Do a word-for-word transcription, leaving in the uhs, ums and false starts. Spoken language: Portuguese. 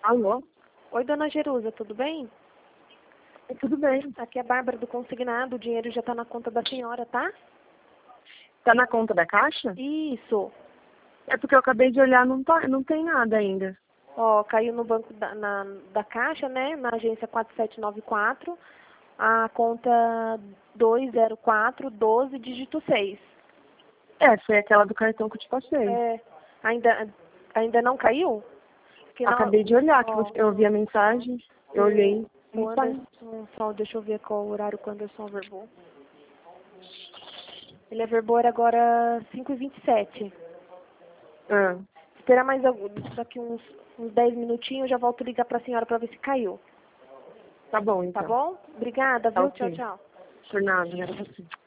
Alô? Oi, dona Jerusa, tudo bem? É, tudo bem. Aqui é a Bárbara do Consignado, o dinheiro já está na conta da senhora, tá? Tá na conta da Caixa? Isso. É porque eu acabei de olhar, não, tá, não tem nada ainda. Ó, caiu no banco da, na, da Caixa, né? Na agência quatro sete nove quatro, a conta dois zero quatro um dois, dígito seis. É, foi aquela do cartão que eu te passei. É, ainda, ainda não caiu? Porque não, Acabei de olhar, que ó, você- eu ouvi a mensagem, eu olhei. o Não tá. Anderson, só deixa eu ver qual o horário que o Anderson verbou. Ele é verbor agora cinco e vinte e sete. Ah, Esperar mais algum, daqui uns, uns dez minutinhos, eu já volto a ligar pra senhora pra ver se caiu. tá bom, Tá então. bom? Obrigada, Tá viu? Tchau, ok. tchau. Por nada, era você.